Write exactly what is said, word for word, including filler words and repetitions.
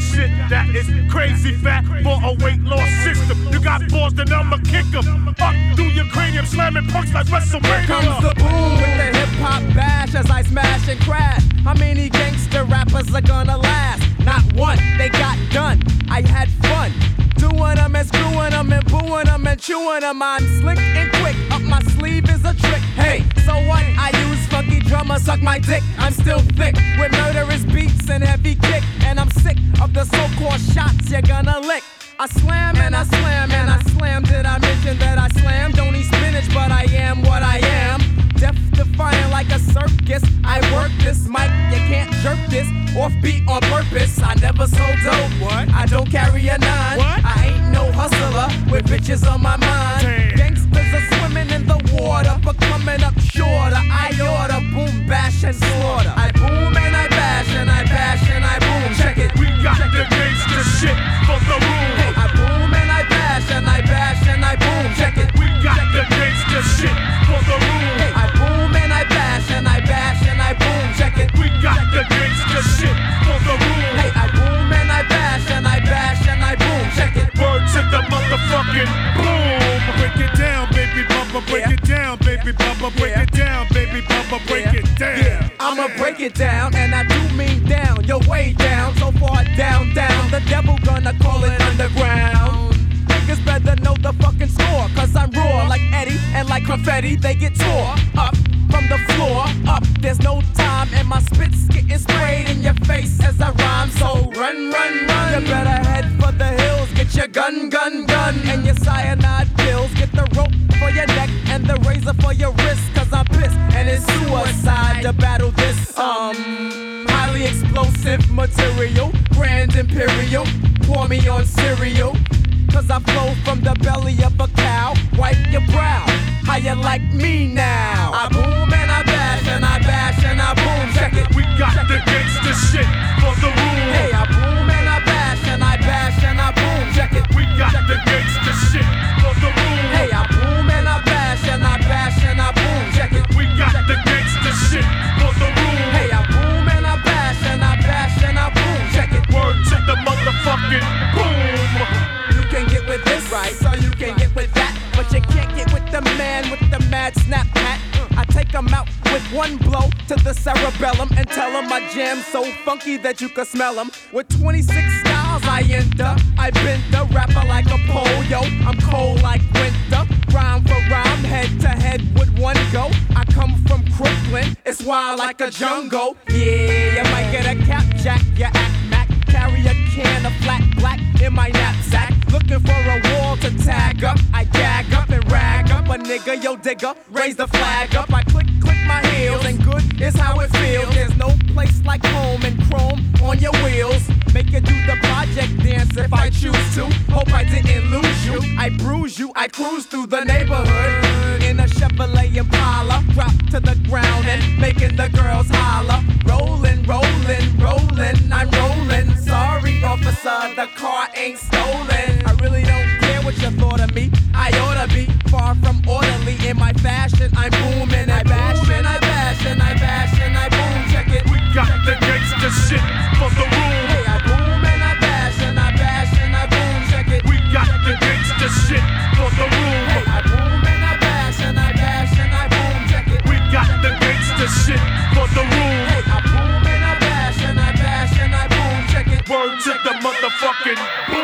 shit that is crazy fat for a weight loss system. You got balls, then I'ma kick 'em up through your cranium, slamming punks like WrestleMania. Here comes the boom with the hip hop bash as I smash and crash. How many gangster rappers are gonna last? Not one, they got done. I had fun doing them and screwing them and booing them and chewing them. I'm slick and quick, up my sleeve is a trick. Hey, so what? I use funky drummer, suck my dick. I'm still thick with murderous beats and heavy kick. And I'm sick of the so-called shots you're gonna lick. I slam and I slam and I slam. Did I mention that I slam? Don't eat spinach, but I am what I am. Death defying like a circus. I work this mic, you can't jerk this. Offbeat on purpose. I never sold dope. What? I don't carry a nine. What? I ain't no hustler with bitches on my mind. Damn. Gangsters are swimming in the water, but coming up shorter. I order boom, bash and slaughter. I boom and I bash and I bash and I boom. Check it. We got Check the it. gangsta shit for the room. Hey, I boom and I bash and I bash and I boom. Check it. We got the gangsta shit for the room. Hey, I boom and I bash and I bash and I boom. Check it. We got the gangsta shit for the room. Hey, I boom and I bash and I bash and I boom. Check it. Word to the motherfucking boom. Break it down, baby bumper. Break Yeah. it down, baby bumper. Break Yeah. it down, baby bumper. Break Yeah. it down. Yeah. I'ma break it down, and I do mean down. You're way down, so far down, down. The devil gonna call it underground. Niggas better know the fucking score, cause I'm raw like Eddie, and like confetti, they get tore up from the floor up. There's no time, and my spit's getting sprayed in your face as I rhyme. So run, run, run. You better head for the hills, get your gun, gun, gun, and your cyanide pills. Get the rope for your neck and the razor for your wrist, cause I'm pissed, and it's suicide to battle this um highly explosive material, grand imperial. Pour me on cereal, cause I flow from the belly of a cow. Wipe your brow, how you like me now? I boom and I bash and I bash and I boom. Check it. We got Check the it. gangsta shit for the room. Hey, I boom and I bash and I bash and I boom. Check it. We got Check the it. gangsta shit for the room. Hey, I boom and I bash and I bash and I boom. Check it. We got Check the it. gangsta shit for the room. Hey, I boom and I bash and I bash and I boom. Check it. Word to the motherfucking boom. You can get with this, right? So you can get with that, but you can't get with the man with the mad snap hat. I take him out with one blow to the cerebellum and tell him my jam's so funky that you can smell him. With twenty-six styles I enter, I bend the rapper like a pole, yo. I'm cold like winter, rhyme for rhyme, head to head with one go. I come from Brooklyn, it's wild like a jungle. Yeah, you might get a cap jack, you act mac. Carry a can of flat black in my knapsack. Looking for a wall to tag up. I gag up and rag up a nigga, yo digger. Raise the flag up. I click, click my heels, and good is how it feels. There's no place like home and chrome on your wheels. Make you do the project dance if I choose to. Hope I didn't lose you. I bruise you. I cruise through the neighborhood in a Chevrolet Impala. Drop to the ground and making the girls holler. Rolling, rolling, rolling. I'm rolling. Sorry, officer, the car ain't stolen. I really don't care what you thought of me. I oughta be far from orderly in my fashion. I'm booming, I bash and I bash and I bash and I boom. Check it. We got the gangsta shit for the room. Hey, I boom and I bash and I bash and I boom. Check it. We got the gangsta shit for the room. Hey, I boom and I bash and I bash and I boom. Check it. We got the gangsta shit for the room. Hey, I boom and I bash and I bash and I boom. Check it. Word to the motherfucking boom.